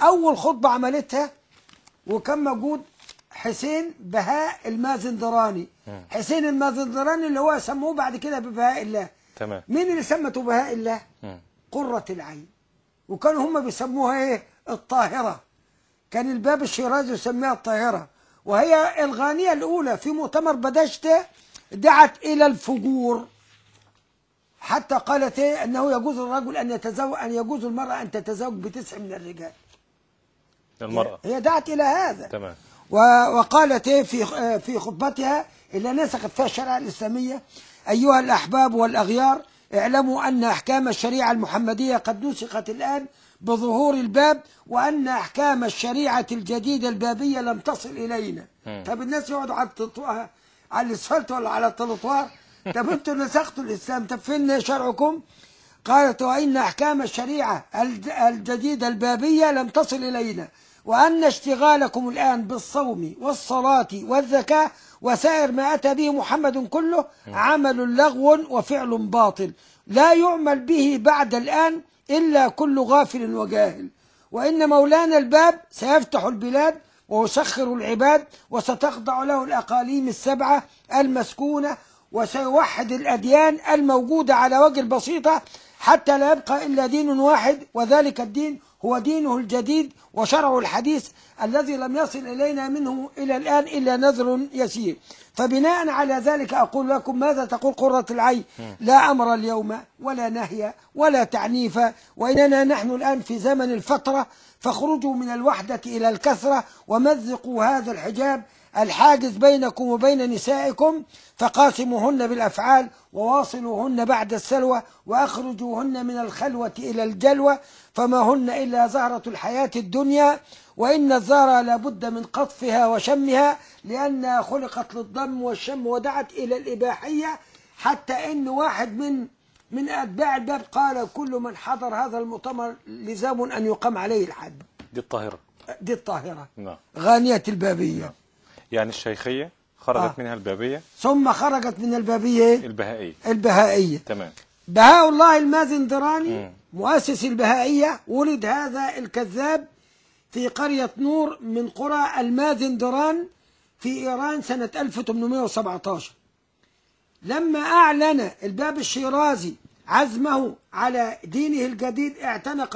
اول خطبه عملتها وكان موجود حسين بهاء المازندراني. حسين المازندراني اللي هو سموه بعد كده ببهاء الله. تمام. مين اللي سمته بهاء الله؟ قرة العين. وكانوا هم بيسموها ايه؟ الطاهرة. كان الباب الشيرازي يسميها الطاهرة، وهي الغانية الأولى في مؤتمر بدشته دعت إلى الفجور، حتى قالت ايه؟ أنه يجوز الرجل أن يتزوج، أن يجوز المرأة أن تتزوج ب9 من الرجال. المرأة هي دعت إلى هذا. تمام. وقالت ايه في خطبتها اللي نسخت فيها الشريعة الإسلامية: أيها الأحباب والأغيار، اعلموا أن أحكام الشريعة المحمدية قد نسخت الآن بظهور الباب، وأن أحكام الشريعة الجديدة البابية لم تصل إلينا. طب الناس يقعدوا على الاسفلت ولا على التلطوار؟ طب انتوا نسختوا الإسلام، طب فين شرعكم؟ قالت: وإن أحكام الشريعة الجديدة البابية لم تصل إلينا، وأن اشتغالكم الآن بالصوم والصلاة والزكاة وسائر ما أتى به محمد كله عمل لغو وفعل باطل لا يعمل به بعد الآن إلا كل غافل وجاهل، وإن مولانا الباب سيفتح البلاد ويسخر العباد وستخضع له الأقاليم السبعة المسكونة، وسيوحد الأديان الموجودة على وجه البسيطة حتى لا يبقى إلا دين واحد، وذلك الدين هو دينه الجديد وشرعه الحديث الذي لم يصل إلينا منه إلى الآن إلا نذر يسير. فبناء على ذلك أقول لكم ماذا تقول قرة العين؟ لا أمر اليوم ولا نهي ولا تعنيف، وإننا نحن الآن في زمن الفترة، فاخرجوا من الوحدة إلى الكثرة ومزقوا هذا الحجاب الحاجز بينكم وبين نسائكم، فقاسموهن بالأفعال وواصلوهن بعد السلوى، وأخرجوهن من الخلوة إلى الجلوة، فما هن إلا زهرة الحياة الدنيا، وإن الزهرة لابد من قطفها وشمها لأنها خلقت للضم والشم، ودعت إلى الإباحية، حتى إن واحد من أتباع الباب قال: كل من حضر هذا المؤتمر لزام أن يقام عليه الحد. دي الطاهرة. دي الطاهرة. نعم. غانية البابية. نعم. يعني الشيخية خرجت منها البابية، ثم خرجت من البابية البهائية. تمام. بهاء الله المازندراني مؤسس البهائية، ولد هذا الكذاب في قرية نور من قرى المازندران في إيران سنة 1817. لما أعلن الباب الشيرازي عزمه على دينه الجديد اعتنق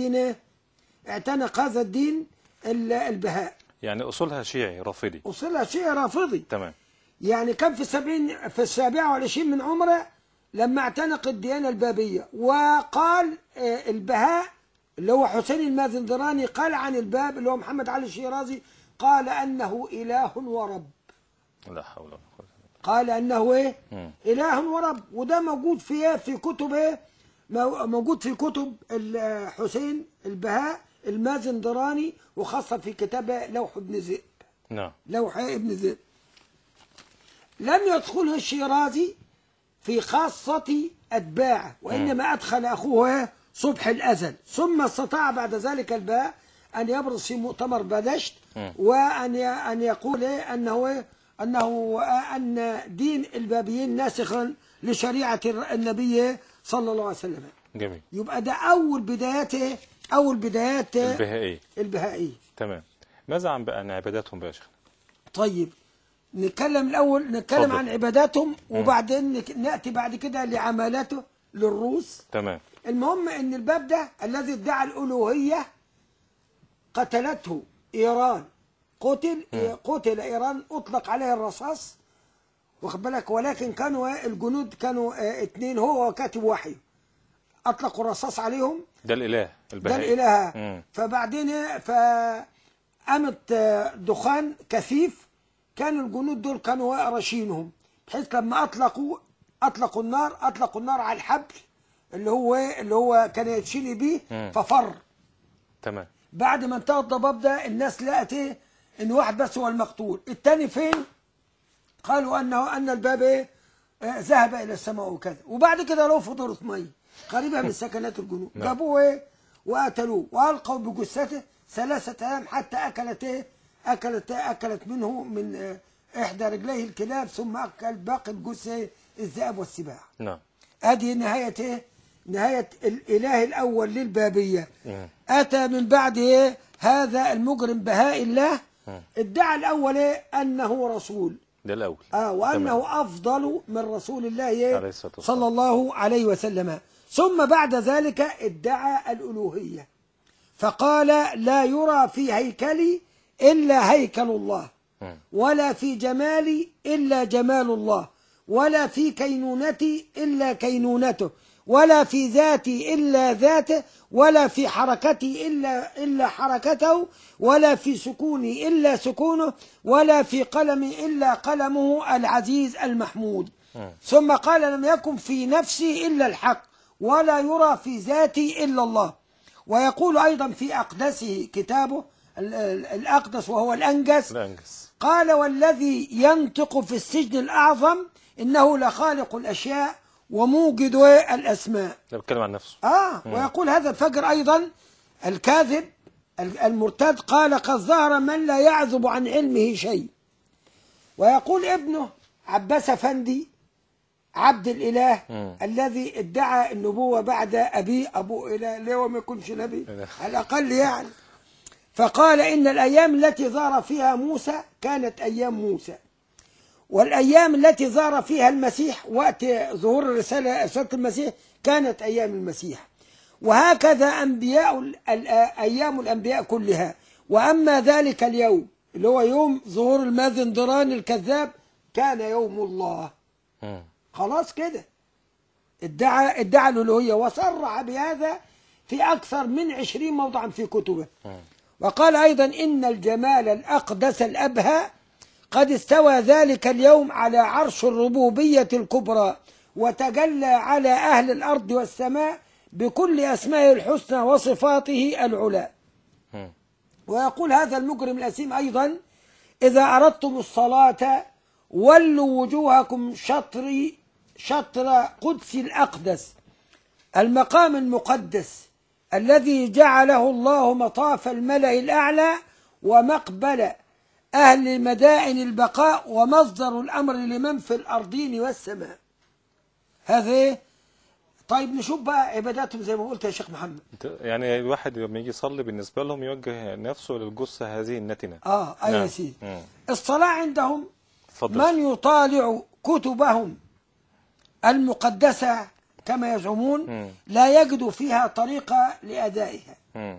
هذا الدين البهاء. يعني أصولها شيعي رافضي. أصولها شيعي رافضي. تمام. يعني كان في 27 من عمره لما اعتنق الديانة البابية، وقال البهاء اللي هو حسين المازندراني قال عن الباب اللي هو محمد علي الشيرازي، قال أنه إله ورب. لا حول ولا قوة. قال أنه إيه؟ إله ورب. وده موجود في كتب إيه؟ موجود في كتب حسين البهاء المازندراني، وخاصة في كتابه لوح ابن ذئب. نعم. لوح ابن ذئب. لم يدخله الشيرازي في خاصة أتباعه، وإنما أدخل أخوه صبح الأزل، ثم استطاع بعد ذلك البهاء أن يبرز في مؤتمر بدشت وأن يقول أن دين البابيين ناسخ لشريعة النبي صلى الله عليه وسلم. جميل. يبقى ده أول بدايات البهائية. تمام. ماذا عن عباداتهم بقى يا شيخنا؟ طيب نتكلم عن عباداتهم، وبعدين نأتي بعد كده لعمالاته للروس. تمام. المهم ان الباب ده الذي ادعى الألوهية قتلته إيران، قتل إيران، أطلق عليه الرصاص، واخد بالك، ولكن كانوا الجنود كانوا 2، هو وكاتب وحي، أطلقوا الرصاص عليهم. ده الإله البهائي. ده الإله. فبعدين فقامت دخان كثيف، كان الجنود دول كانوا راشينهم، بحيث لما أطلقوا النار على الحبل اللي هو كان يتشيل بيه، ففر. تمام. بعد ما انتهى الضباب ده الناس لقت ان واحد بس هو المقتول، الثاني فين؟ قالوا ان الباب ذهب الى السماء وكذا. وبعد كده لو فضلت ميه قريبه من سكنات الجنود، جابوه وقتلوه والقوا بجثته 3 أيام حتى اكلت منه من احدى رجليه الكلاب، ثم اكل باقي الجثه الذئاب والسباع. نعم. هذه نهايه الاله الاول للبابيه. اتى من بعده هذا المجرم بهاء الله ادعى الأول أنه رسول، ده الأول. وأنه تمام. أفضل من رسول الله عليه الصلاة والسلام. صلى الله عليه وسلم. ثم بعد ذلك ادعى الألوهية، فقال لا يرى في هيكلي إلا هيكل الله، ولا في جمالي إلا جمال الله، ولا في كينونتي إلا كينونته، ولا في ذاتي إلا ذاته، ولا في حركتي إلا حركته، ولا في سكوني إلا سكونه، ولا في قلمي إلا قلمه العزيز المحمود. ثم قال لم يكن في نفسي إلا الحق، ولا يرى في ذاتي إلا الله. ويقول أيضا في أقدسه كتابه الأقدس وهو الأنجس، قال والذي ينطق في السجن الأعظم إنه لخالق الأشياء وموجد الأسماء. بيتكلم عن نفسه. ويقول هذا الفجر أيضا الكاذب المرتد، قال قد ظهر من لا يعذب عن علمه شيء. ويقول ابنه عباس أفندي عبد الإله الذي ادعى النبوة بعد أبيه أبو إله، ليه وما يكونش نبي على الأقل يعني. فقال إن الأيام التي ظهر فيها موسى كانت أيام موسى، والأيام التي ظهر فيها المسيح وقت ظهور رسالة المسيح كانت أيام المسيح، وهكذا أيام الأنبياء كلها. وأما ذلك اليوم اللي هو يوم ظهور المازندران الكذاب كان يوم الله. خلاص كده ادعى الألوهية، وصرح بهذا في أكثر من 20 موضعا في كتبه. وقال أيضا إن الجمال الأقدس الأبهى قد استوى ذلك اليوم على عرش الربوبية الكبرى، وتجلى على أهل الأرض والسماء بكل أسمائه الحسنى وصفاته العلى. ويقول هذا المجرم الأثيم أيضا إذا أردتم الصلاة ولوا وجوهكم شطر قدس الأقدس، المقام المقدس الذي جعله الله مطاف الملأ الأعلى ومقبل أهل مدائن البقاء ومصدر الأمر لمن في الأرضين والسماء. هذا طيب نشوف بقى عباداتهم زي ما قلت يا شيخ محمد. يعني الواحد لما يجي يصلي بالنسبة لهم يوجه نفسه للجثة هذه النتنة. أيوة يا سيدي. الصلاة عندهم فضل. من يطالع كتبهم المقدسة كما يزعمون لا يجد فيها طريقة لأدائها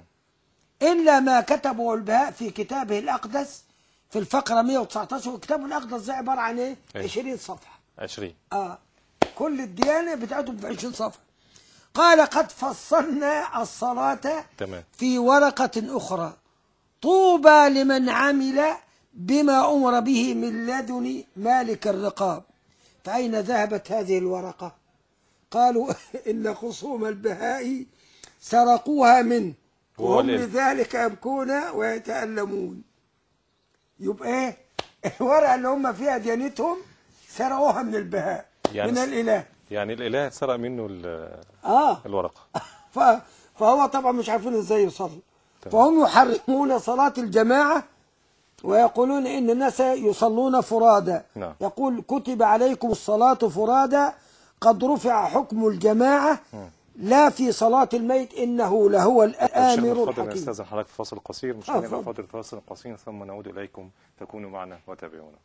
إلا ما كتبه البهاء في كتابه الأقدس في الفقرة 119. وكتابه الأقدس ده عبارة عن إيه؟ 20 صفحة. 20. كل الديانة بتاعتهم في 20 صفحة. قال قد فصلنا الصلاة في ورقة أخرى، طوبى لمن عمل بما أمر به من لدن مالك الرقاب. فأين ذهبت هذه الورقة؟ قالوا إن خصوم البهاء سرقوها منه وهم لذلك يبكون ويتألمون. يبقى إيه؟ الورقة اللي هم فيها ديانتهم سرقوها من البهاء، يعني من الإله. يعني الإله سرق منه الورقة. فهو طبعا مش عارفين إزاي يصلي. فهم يحرمون صلاة الجماعة ويقولون إن الناس يصلون فرادى. يقول كتب عليكم الصلاة فرادى قد رفع حكم الجماعة لا في صلاة الميت إنه لهو الآمر الحكيم. نستأذن حضرتك في فاصل قصير، مشاهدينا فترة فاصل قصير ثم نعود إليكم، تكونوا معنا وتابعونا.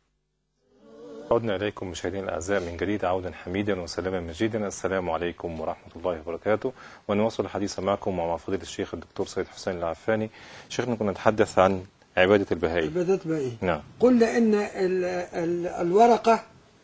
عدنا إليكم مشاهدينا الأعزاء من جديد عودا حميدا وسلاما مجيدا. السلام عليكم ورحمة الله وبركاته. ونواصل الحديث معكم ومع فضيلة الشيخ الدكتور سيد حسين العفاني. شيخنا كنا نتحدث عن عبادة البهائي. عبادة البهائي. نعم. قلنا إن الورقة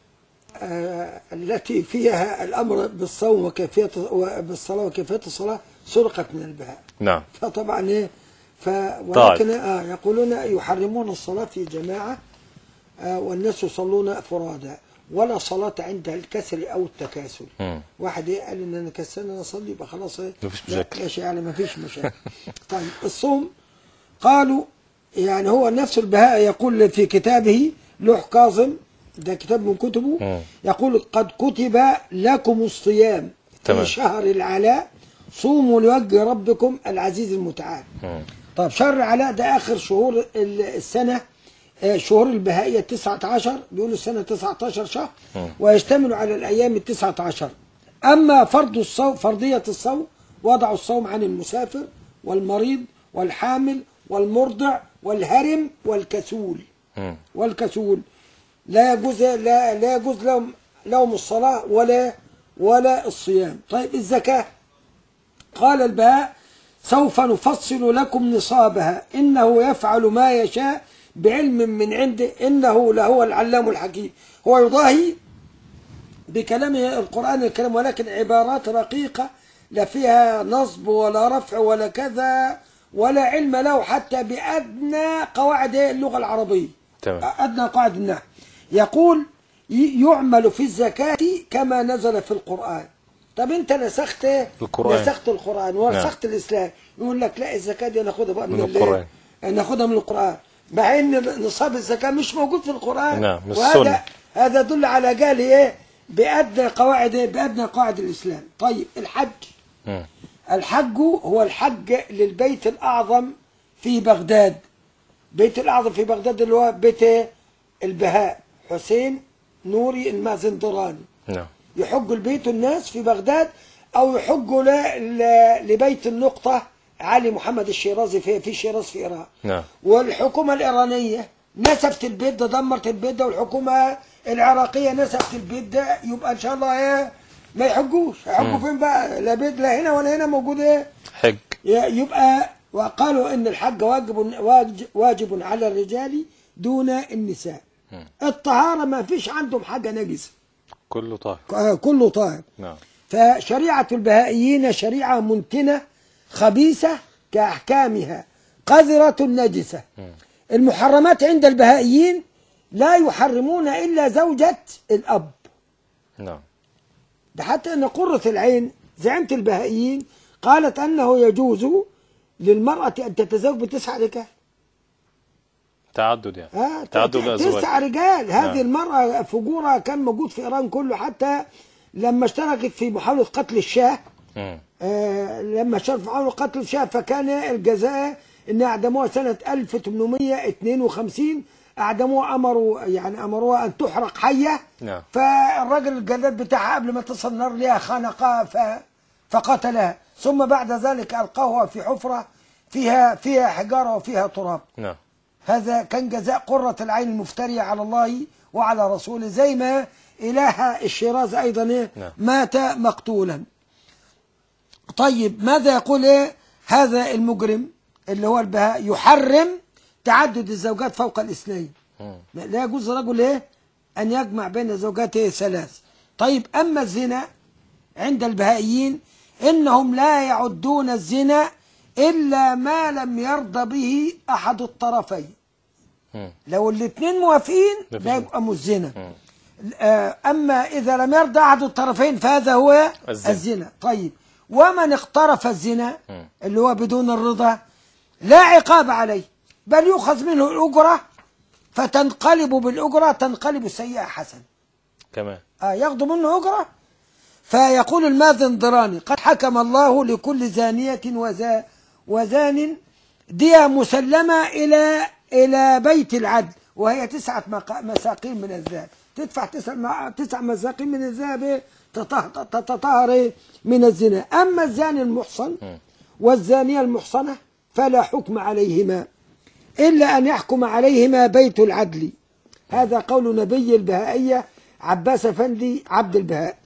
التي فيها الأمر بالصوم وكيفية بالصلاة وكيفية الصلاة سرقت من البهاء. نعم. فطبعا إيه ولكن يقولون يحرمون الصلاة في جماعة والناس يصلون فرادى ولا صلاة عندها الكسل أو التكاسل. واحد قال إن أنا كسلان أنا أصلي يبقى خلاص مفيش مشاكل. لا يعني مفيش مشاكل. طيب الصوم قالوا يعني هو نفس البهاء يقول في كتابه لوح كاظم، ده كتاب من كتبه، يقول قد كتب لكم الصيام في شهر العلاء صوموا لوجه ربكم العزيز المتعال. طيب شهر العلاء ده آخر شهور السنة، شهور البهائية 19 بيقولوا السنة 19 شهر ويشتمل على الأيام 19. أما فرضية الصوم وضعوا الصوم عن المسافر والمريض والحامل والمرضع والهرم والكسول. مم. والكسول لا يجوز لهم الصلاة ولا الصيام. طيب الزكاة، قال البهاء: سوف نفصل لكم نصابها إنه يفعل ما يشاء بعلم من عنده إنه لهو العلام الحكيم. هو يضاهي بكلامه القرآن الكريم، ولكن عبارات رقيقة لا فيها نصب ولا رفع ولا كذا، ولا علم له حتى بأدنى قواعد اللغة العربية. تمام. أدنى قواعد النحو. يقول: يعمل في الزكاة كما نزل في القرآن. طب أنت نسخت القرآن ونسخت الإسلام، يقول لك لا، الزكاة دي ناخدها بقى من القرآن، ناخدها من القرآن، مع ان نصاب الزكاة مش موجود في القرآن. نعم، هذا يدل على جهل ايه بأدنى قواعد الإسلام. طيب الحج. الحج هو الحج للبيت الأعظم في بغداد. بيت الأعظم في بغداد اللي هو بيت البهاء حسين نوري المازندراني. نعم. يحج البيت الناس في بغداد، أو يحجوا لبيت النقطة علي محمد الشيرازي في شيراز في إيران. نعم. والحكومة الإيرانية نسفت البيت ده، دمرت البيت ده، والحكومة العراقية نسفت البيت ده، يبقى إن شاء الله إيه ما يحجوش. يحجوا فين بقى؟ لا بيت لا هنا ولا هنا موجود إيه حج. يبقى وقالوا إن الحج واجب على الرجال دون النساء. الطهارة ما فيش عندهم حاجة نجسة، كله طاهر. كله طاهر. نعم. فشريعة البهائيين شريعة منتنة خبيثة كأحكامها قذرة نجسة. المحرمات عند البهائيين لا يحرمون إلا زوجة الأب. نعم. ده حتى أن قرة العين زعمت البهائيين قالت أنه يجوز للمرأة أن تتزوج ب9 رجال. تعدد يعني. تعدد الأزواج. 9 رجال. هذه نعم. المرأة فجورها كان موجود في إيران كله، حتى لما اشتركت في محاولة قتل الشاه. لما اشتركت في محاولة قتل الشاه، فكان الجزاء ان اعدموها سنة 1852. اعدموها، امروها ان تحرق حية. نعم. فالراجل الجلاد بتاعها قبل ما تصل النار ليها خنقها فقتلها، ثم بعد ذلك القاها في حفرة فيها حجارة وفيها تراب. نعم. هذا كان جزاء قرة العين المفترية على الله وعلى رسوله، زي ما إله الشيراز أيضا نعم. مات مقتولا. طيب ماذا يقول هذا المجرم اللي هو البهاء؟ يحرم تعدد الزوجات فوق الاثنين. لا يجوز رجل أن يجمع بين زوجاته 3. طيب أما الزنا عند البهائيين إنهم لا يعدون الزنا إلا ما لم يرضى به أحد الطرفين. لو الاثنين موافقين لا يبقى مزنا. أما إذا لم يرضى أحد الطرفين فهذا هو الزنا. طيب ومن اقترف الزنا اللي هو بدون الرضا لا عقاب عليه، بل يؤخذ منه الأجرة، فتنقلب بالأجرة تنقلب السيئة حسنة كمان. ياخذوا منه أجرة. فيقول المازندراني: قد حكم الله لكل زانية وزان دية مسلمة إلى بيت العدل، وهي 9 مساقين من الذهب. تدفع 9 مساقين من الذهب تتطهر من الزنا. أما الزاني المحصن والزانية المحصنة فلا حكم عليهما إلا أن يحكم عليهما بيت العدل. هذا قول نبي البهائية عباس أفندي عبد البهاء.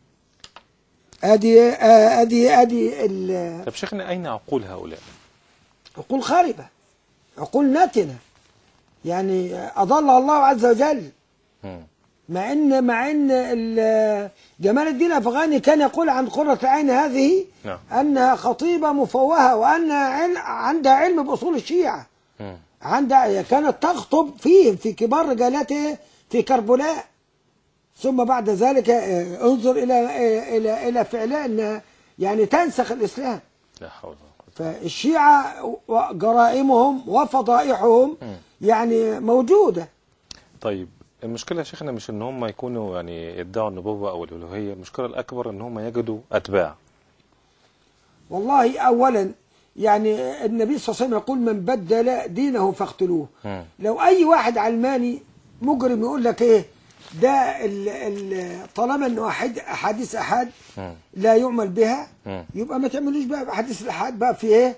طب شيخنا، أين عقول هؤلاء؟ عقول خاربة، عقول ناتنة، يعني أضلها الله عز وجل. مع ان جمال الدين الأفغاني كان يقول عن قرة العين هذه أنها خطيبة مفوهة، وأنها عندها علم بأصول الشيعة. كانت تخطب فيهم في كبار رجالاته في كربلاء. ثم بعد ذلك انظر إلى فعلها أنها يعني تنسخ الإسلام. لا حول. فالشيعة جرائمهم وفضائحهم يعني موجودة. طيب المشكلة يا شيخنا مش ان هم يكونوا يعني يدعوا النبوة او الالوهية، المشكلة الاكبر ان هم يجدوا اتباع. والله اولا يعني النبي صلى الله عليه وسلم يقول: من بدل دينه فاقتلوه. لو اي واحد علماني مجرم يقول لك ايه ده طالما انه احاديث احاد لا يعمل بها، يبقى ما تعملوش بقى احاديث الاحاد بقى في ايه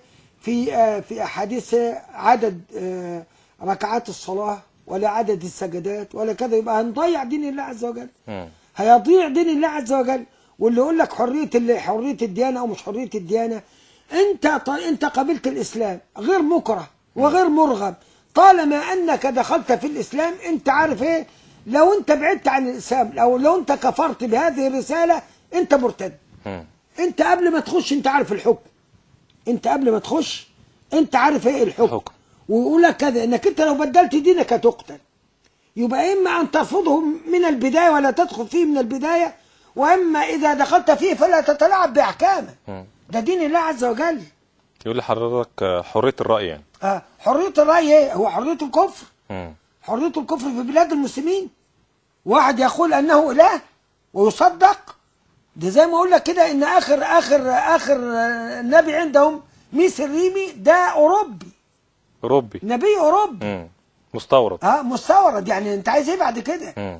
في أحاديث عدد ركعات الصلاة ولا عدد السجدات ولا كذا، يبقى هنضيع دين الله عز وجل. هيضيع دين الله عز وجل. واللي يقول لك حرية الديانة أو مش حرية الديانة، أنت قبلت الإسلام غير مكره وغير مرغب، طالما أنك دخلت في الإسلام أنت عارف إيه. لو أنت بعدت عن الإسلام أو لو أنت كفرت بهذه الرسالة أنت مرتد. أنت قبل ما تخش أنت عارف الحكم. أنت قبل ما تخش أنت عارف إيه الحكم. ويقول لك كذا إنك أنت لو بدلت دينك هتقتل. يبقى إما أن ترفضهم من البداية ولا تدخل فيه من البداية، وإما إذا دخلت فيه فلا تتلاعب بأحكامه. ده دين الله عز وجل. يقول لحضرتك حرية الرأي يعني. حرية الرأي إيه؟ هو حرية الكفر. حرية الكفر في بلاد المسلمين. واحد يقول أنه إله ويصدق. ده زي ما أقول لك كده إن آخر نبي عندهم ميس الريمي ده أوروبي. نبي أوروبي. مستورد. مستورد. يعني أنت عايز إيه بعد كده؟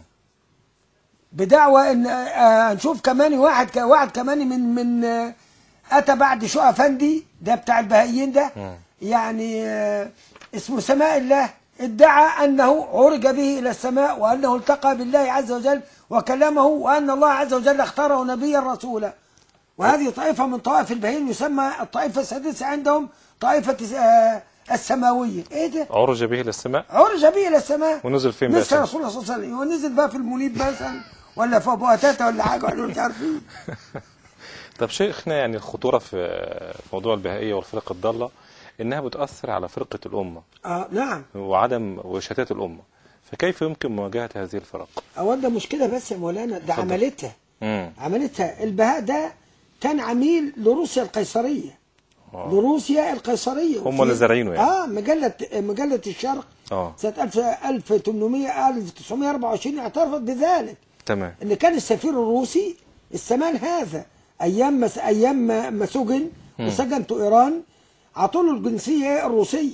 بدعوى إن نشوف كمان واحد كمان من أتى بعد شو أفندي ده بتاع البهائيين ده. يعني اسمه سماء الله، ادعى أنه عرج به إلى السماء وأنه التقى بالله عز وجل وكلمه وأن الله عز وجل اختاره نبيا رسولا. وهذه طائفة من طوائف البهائيين يسمى الطائفة السادسة عندهم طائفة السماوية. ايه ده؟ عرج به إلى السماء. عرج به إلى السماء. ونزل فين بقى؟ مثل رسول الله صلى الله عليه وسلم. ونزل بقى في المنيب مثلا ولا في أبو أتاتا ولا حاجة ولا مش عارفين. طب شيخنا، يعني الخطورة في موضوع البهائية والفرق الضالة إنها بتؤثر على فرقة الأمة. نعم. وعدم وشتات الأمة، فكيف يمكن مواجهة هذه الفرق؟ ده مشكلة بس يا مولانا، ده عملتها البهاء ده كان عميل لروسيا القيصرية. لروسيا القيصرية هم اللي زارعينه يعني. مجلة الشرق سنة 1924 اعترفت بذلك. تمام. ان كان السفير الروسي السمان هذا ايام ما سجن وسجن ايران، اعطوا له الجنسية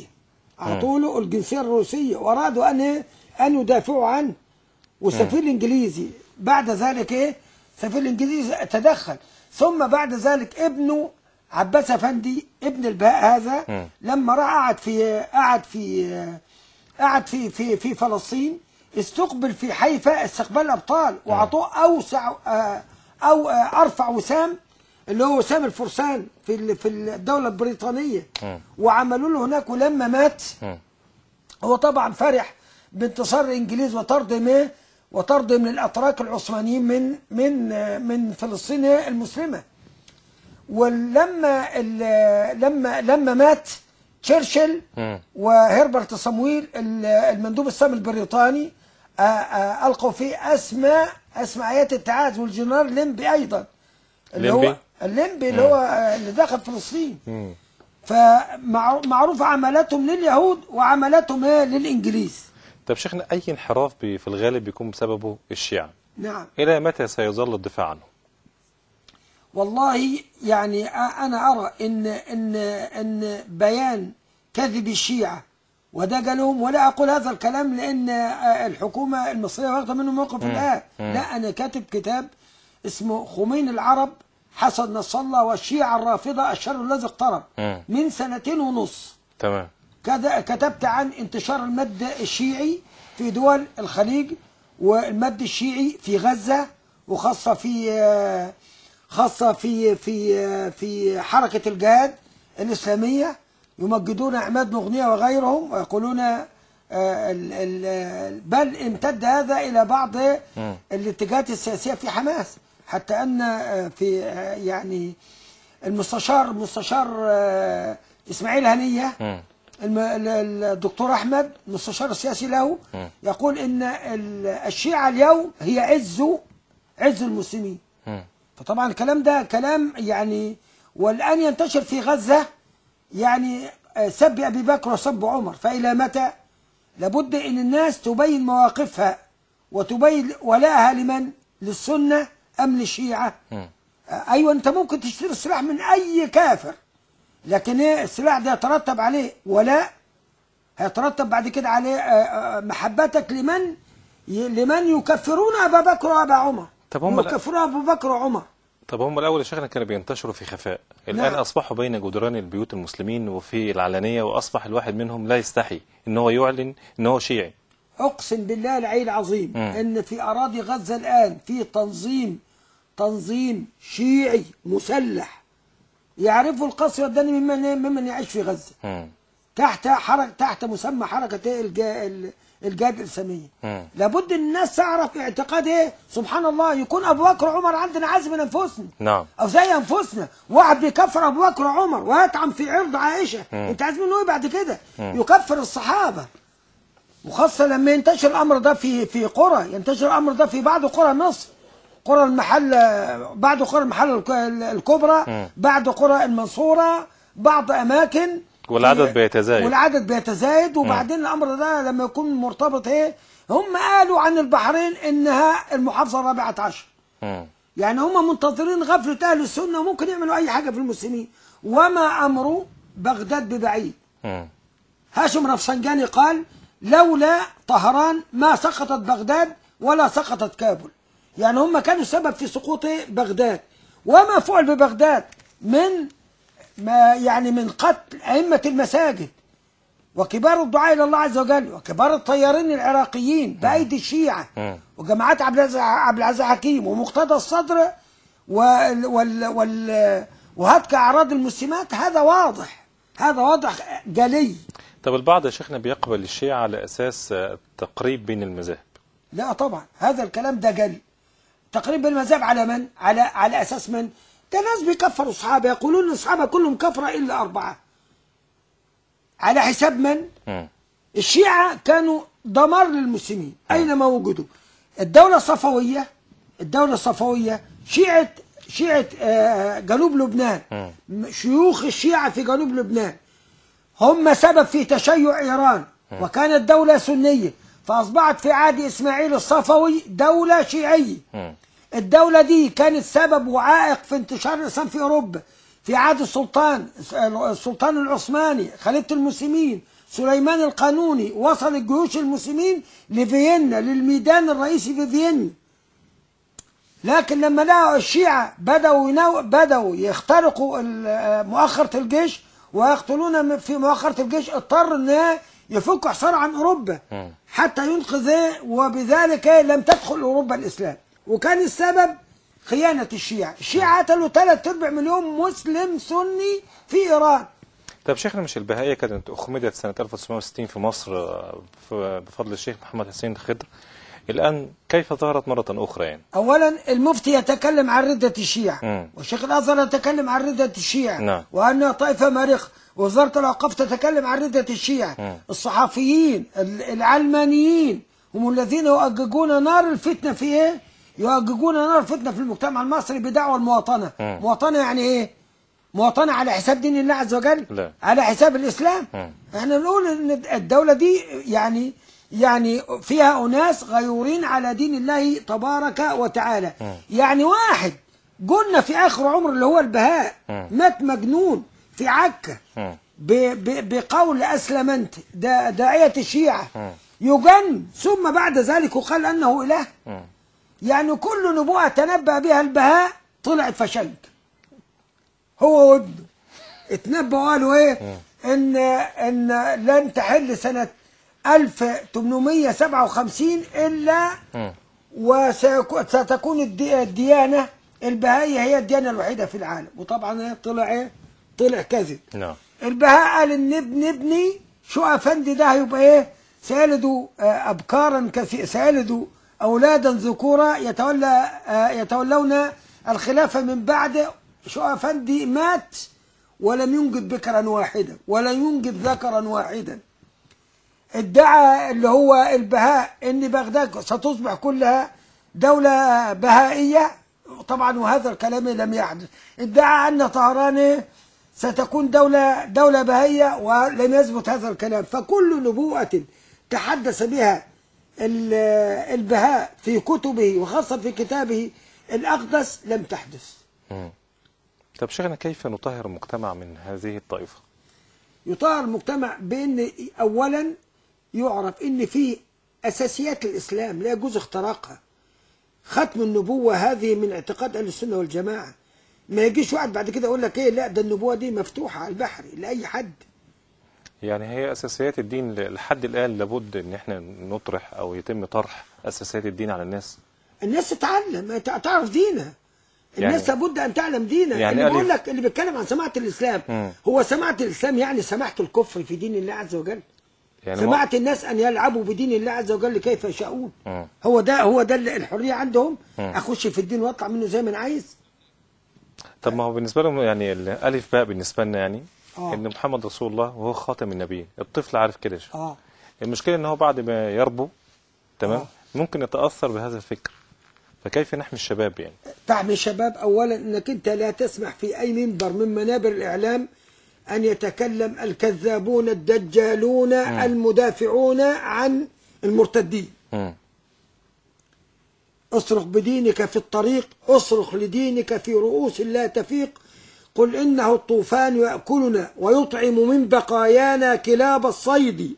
الروسية، وارادوا ان يدافعوا عنه. والسفير الانجليزي بعد ذلك السفير الانجليزي تدخل. ثم بعد ذلك ابنه عباس افندي ابن البهاء هذا لما راح قعد في فلسطين، استقبل في حيفا استقبال ابطال وعطوه اوسع او ارفع وسام اللي هو وسام الفرسان في الدوله البريطانيه. وعملوا له هناك. ولما مات هو طبعا فرح بانتصار الانجليز وطرد من الاتراك العثمانيين من فلسطين المسلمه. ولما لما مات تشرشل وهربرت صمويل المندوب السامي البريطاني ألقوا فيه أسماء آيات التعاز. والجنرال ليمبي أيضا اللي هو اللي دخل فلسطين. فمعروف عملاتهم لليهود وعملاتهم للإنجليز. طب شيخنا، أي انحراف في الغالب بيكون بسببه الشيعة. نعم. إلى متى سيظل الدفاع عنه؟ والله يعني أنا أرى إن بيان كذب الشيعة ودجلهم، ولا أقول هذا الكلام لأن الحكومة المصرية واخدة منه موقف الآن. لا، أنا كاتب كتاب اسمه خمين العرب حسن نصر الله والشيعة الرافضة الشر الذي اقترب من 2.5 سنين. تمام. كتبت عن انتشار المد الشيعي في دول الخليج، والمد الشيعي في غزة، وخاصة في حركة الجهاد الإسلامية. يمجدون عماد مغنية وغيرهم ويقولون بل امتد هذا إلى بعض الاتجاهات السياسية في حماس، حتى أن في يعني المستشار إسماعيل هنية الدكتور أحمد المستشار السياسي له يقول إن الشيعة اليوم هي عز المسلمين. فطبعا الكلام ده كلام يعني، والآن ينتشر في غزة يعني سب أبي بكر وسب عمر. فإلى متى؟ لابد أن الناس تبين مواقفها وتبين ولاءها لمن؟ للسنة أم للشيعة؟ أيوة، أنت ممكن تشتري السلاح من أي كافر، لكن السلاح ده يترتب عليه ولاء، هيترتب بعد كده عليه محبتك لمن يكفرون أبا بكر وأبا عمر. طب هم يكفرون أبو بكر وعمر. طب هم الأول يا شيخنا كانوا بينتشروا في خفاء، الآن نعم. أصبحوا بين جدران البيوت المسلمين وفي العلانية، وأصبح الواحد منهم لا يستحي إن هو يعلن إن هو شيعي. أقسم بالله العلي العظيم إن في أراضي غزة الآن في تنظيم شيعي مسلح يعرفوا القصر والدني ممن يعيش في غزة، تحت مسمى حركة الجهاد الإسلامية. لابد ان الناس تعرف اعتقاد ايه. سبحان الله، يكون ابو بكر وعمر عندنا عزم من انفسنا، نعم، او زي انفسنا. واحد بيكفر ابو بكر وعمر ويطعن في عرض عائشه، انت عايز منه ايه بعد كده؟ يكفر الصحابه. وخاصه لما ينتشر الامر ده في قرى، ينتشر الامر ده في بعض قرى مصر، قرى المحل، بعض قرى المحل الكبرى، بعض قرى المنصوره، بعض اماكن، والعدد بيتزايد. وبعدين الامر ده لما يكون مرتبط ايه، هم قالوا عن البحرين انها المحافظه الرابعه عشر. يعني هم منتظرين غفله اهل السنه وممكن يعملوا اي حاجه في المسلمين. وما امر بغداد ببعيد. هاشم رفسنجاني قال: لولا طهران ما سقطت بغداد ولا سقطت كابل. يعني هم كانوا السبب في سقوط بغداد. وما فعل ببغداد من قتل أئمة المساجد وكبار الدعاء إلى الله عز وجل وكبار الطيارين العراقيين بأيدي الشيعة وجماعات عبد العزيز حكيم ومقتدى الصدر وهتك أعراض المسلمات. هذا واضح جلي. طب البعض يا شيخنا بيقبل الشيعة على أساس تقريب بين المذاهب. لا طبعا، هذا الكلام ده جلي. تقريب بين المذاهب على من؟ على أساس من؟ ده ناس بيكفروا الصحابة، يقولون ان الصحابة كلهم كفرة إلا 4. على حساب من؟ الشيعة كانوا دمار للمسلمين أينما وجدوا. الدولة الصفوية شيعة جنوب لبنان، شيوخ الشيعة في جنوب لبنان هم سبب في تشيع إيران، وكانت دولة سنية فأصبحت في عهد إسماعيل الصفوي دولة شيعية. الدولة دي كانت سبب وعائق في انتشار الإسلام في أوروبا في عهد السلطان العثماني خليفة المسلمين سليمان القانوني. وصل الجيوش المسلمين لفيينا، للميدان الرئيسي في فيينا. لكن لما لقوا الشيعة بدأوا يخترقوا مؤخرة الجيش ويقتلون في مؤخرة الجيش، اضطر ان يفك حصار عن أوروبا حتى ينقذ، وبذلك لم تدخل أوروبا الإسلام. وكان السبب خيانة الشيعة. الشيعة قتلوا 3/4 مليون مسلم سني في إيران. طب شيخنا، مش البهائية كانت أخمدت سنة 1960 في مصر بفضل الشيخ محمد حسين خضر؟ الآن كيف ظهرت مرة أخرى يعني؟ أولا المفتي يتكلم عن ردة الشيعة، والشيخ الأزهر يتكلم عن ردة الشيعة، نعم. وأنها طائفة مارقة. ووزارة الأوقاف تتكلم عن ردة الشيعة. الصحفيين العلمانيين هم الذين يؤججون نار الفتنة في إيه؟ يؤججون نار الفتنة في المجتمع المصري بدعوى المواطنة. مواطنة يعني إيه؟ مواطنة على حساب دين الله عز وجل؟ لا. على حساب الإسلام. احنا بنقول إن الدولة دي يعني فيها أناس غيورين على دين الله تبارك وتعالى. يعني واحد قلنا في آخر عمر اللي هو البهاء مات مجنون في عكا بقول أسلمنت، داعية الشيعة يجن، ثم بعد ذلك قال أنه إله. يعني كل نبوءة تنبأ بها البهاء طلعت فشلت. هو وابنه اتنبأوا قالوا ايه؟ ان لن تحل سنة 1857 إلا وستكون الديانة البهائية هي الديانة الوحيدة في العالم. وطبعا طلع كذب. نعم. البهاء قال ان ابني شو أفندي ده هيبقى ايه؟ سيلدوا أبكارا كثير، سيلدوا أولادا ذكورا يتولون الخلافة من بعده. شو أفندي مات ولم ينجب بكرا واحدا ولا ينجب ذكرا واحدا. ادعى اللي هو البهاء ان بغداد ستصبح كلها دولة بهائية، طبعا وهذا الكلام لم يحدث. ادعى ان طهران ستكون دولة بهائية ولم يثبت هذا الكلام. فكل نبوءة تحدث بها البهاء في كتبه وخاصة في كتابه الأقدس لم تحدث. طب شيخنا، كيف نطهر المجتمع من هذه الطائفة؟ يطهر المجتمع بأن أولا يعرف أن في أساسيات الإسلام لا يجوز اختراقها. ختم النبوة هذه من اعتقاد أهل السنة والجماعة. ما يجيش واحد بعد كده يقول لك ايه، لا ده النبوة دي مفتوحة على البحر لأي حد. يعني هي أساسيات الدين لحد الآن لابد إن احنا نطرح أو يتم طرح أساسيات الدين على الناس. الناس تتعلم تعرف دينها. الناس لابد أن تعلم دينها. يعني اللي بيقول لك، اللي بيتكلم عن سماحة الإسلام، هو سماحة الإسلام يعني سماحة الكفر في دين الله عز وجل. يعني سماحة الناس أن يلعبوا بدين الله عز وجل كيف يشاءون. هو ده الحرية عندهم. أخش في الدين وأطلع منه زي ما أنا عايز. طب ما هو بالنسبة لهم يعني الألف باء بالنسبة لنا يعني إن محمد رسول الله وهو خاتم النبيين. الطفل عارف كده. المشكلة إن هو بعد ما يربو تمام ممكن يتأثر بهذا الفكر. فكيف نحمي الشباب يعني؟ تحمي الشباب أولا أنك أنت لا تسمح في أي منبر من منابر الإعلام أن يتكلم الكذابون الدجالون المدافعون عن المرتدين. اصرخ بدينك في الطريق، اصرخ لدينك في رؤوس لا تفيق، قل إنه الطوفان يأكلنا ويطعم من بقايانا كلاب الصيد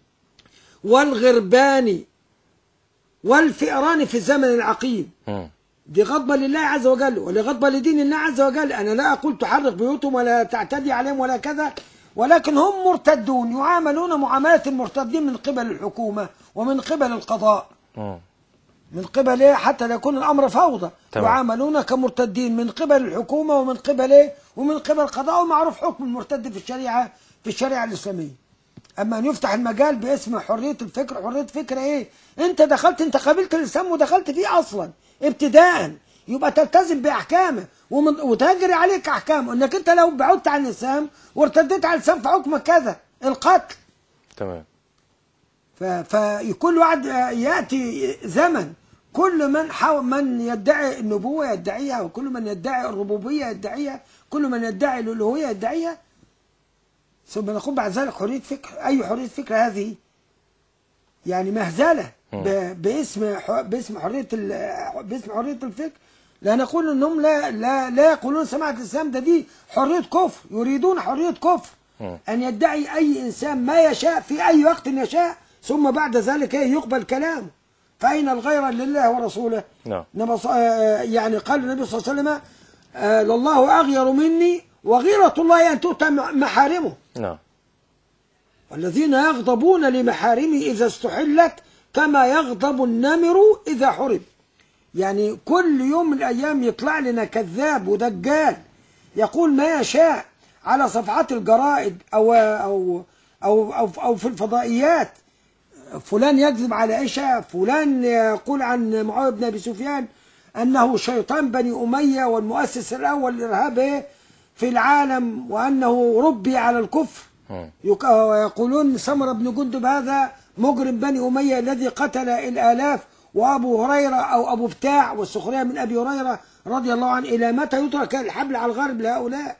والغربان والفئران في الزمن العقيم. دي غضبة لله عز وجل ولغضبة لدين الله عز وجل. أنا لا أقول تحرق بيوتهم ولا تعتدي عليهم ولا كذا، ولكن هم مرتدون يعاملون معاملة المرتدين من قبل الحكومة ومن قبل القضاء. من قبل إيه؟ حتى لا يكون الأمر فوضى. يعاملون كمرتدين من قبل الحكومة ومن قبل إيه؟ ومن قبل القضاء. ومعروف حكم المرتد في الشريعة الإسلامية. أما أن يفتح المجال باسم حرية الفكر، حرية فكر إيه؟ أنت دخلت، أنت قابلت الإسلام ودخلت فيه أصلا ابتداء، يبقى تلتزم بأحكامه وتجري عليك أحكامه. أنك أنت لو بعدت عن الإسلام وارتديت على الإسلام فحكمك كذا، القتل. تمام. فكل واحد يأتي زمن كل من يدعي النبوة يدعيها، وكل من يدعي الربوبية يدعيها، كل من يدعي الألوهية يدعيها. ثم نقول بعد ذلك حرية فكر. أي حرية فكر هذه؟ يعني مهزلة باسم حرية الفكر. لا نقول انهم لا يقولون سماحة الإسلام، دي حرية كفر. يريدون حرية كفر. أن يدعي أي إنسان ما يشاء في أي وقت يشاء، ثم بعد ذلك يقبل كلامه. فأين الغيرة لله ورسوله؟ يعني قال النبي صلى الله عليه وسلم لله أغير مني وغيرة الله أن تؤتى محارمه. والذين يغضبون لمحارمه إذا استحلت كما يغضب النمر إذا حرم. يعني كل يوم من الأيام يطلع لنا كذاب ودجال يقول ما يشاء على صفحات الجرائد أو في الفضائيات. فلان يكذب على عائشة، فلان يقول عن معاوية بن أبي سفيان أنه شيطان بني أمية والمؤسس الأول للإرهاب في العالم، وأنه ربي على الكفر. ويقولون سمرة بن جندب هذا مجرم بني أمية الذي قتل الآلاف، وأبو هريرة أو أبو بتاع، والسخرية من أبي هريرة رضي الله عنه. إلى متى يترك الحبل على الغارب لهؤلاء؟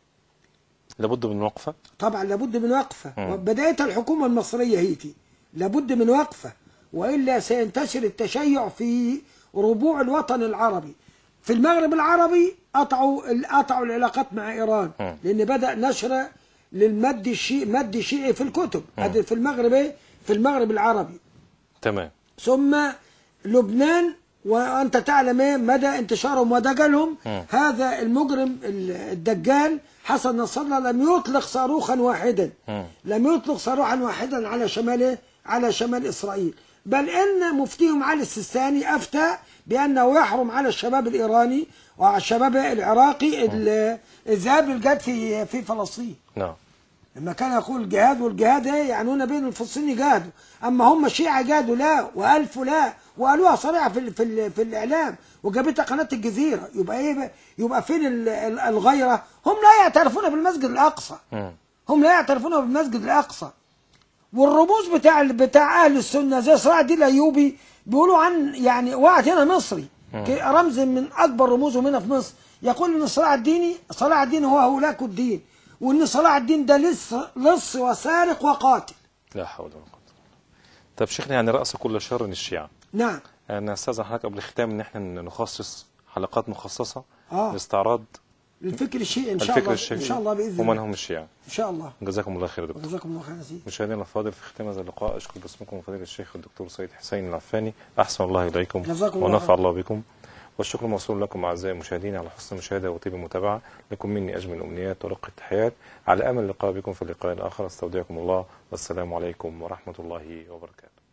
لابد من وقفة. طبعا لابد من وقفة. وبداية الحكومة المصرية هيتي لابد من وقفة، وإلا سينتشر التشيع في ربوع الوطن العربي. في المغرب العربي قطعوا العلاقات مع إيران، لأن بدأ نشر للمد الشيعي في الكتب. هذا في المغرب العربي. تمام. ثم لبنان، وأنت تعلم مدى انتشارهم ودجلهم. هذا المجرم الدجال حسن نصر الله لم يطلق صاروخا واحدا، لم يطلق صاروخا واحدا على شمال إسرائيل. بل إن مفتيهم علي السيستاني أفتى بأنه يحرم على الشباب الإيراني وعلى الشباب العراقي الذهاب للجهاد في فلسطين. لما كان يقول الجهاد والجهاد يعنون بين الفلسطينيين جاهدوا، أما هم الشيعة جاهدوا لا، وألفوا لا، وقالوها صريحة في الإعلام، وجابتها قناة الجزيرة. يبقى فين الغيرة؟ هم لا يعترفون بالمسجد الأقصى. هم لا يعترفون بالمسجد الأقصى. والرموز بتاع أهل السنة زي صلاح الدين الأيوبي بيقولوا عن يعني واحد هنا مصري رمز من أكبر رموزهم هنا في مصر، يقول إن صلاح الدين هو هولاك الدين، وإن صلاح الدين ده لص وسارق وقاتل. لا حول ولا قوة. طب شيخنا، يعني رأس كل شر الشيعة. نعم. أنا أستاذن حضرتك قبل الختام إن إحنا نخصص حلقات مخصصة لاستعراض الفكر الشيعي ان شاء الله، ان شاء الله باذن الله، ومن هم الشيعة. ان شاء الله. جزاكم الله خير يا دكتور. جزاكم الله خير يا سيدي. مشاهدينا الافاضل، في ختام هذا اللقاء اشكر باسمكم فضيلة الشيخ الدكتور سيد حسين العفاني، احسن الله اليكم ونفع الله بكم، والشكر موصول لكم اعزائي المشاهدين على حسن المشاهده وطيب المتابعه. لكم مني اجمل الامنيات ورقه التحيات، على امل اللقاء بكم في اللقاء الاخر. استودعكم الله، والسلام عليكم ورحمه الله وبركاته.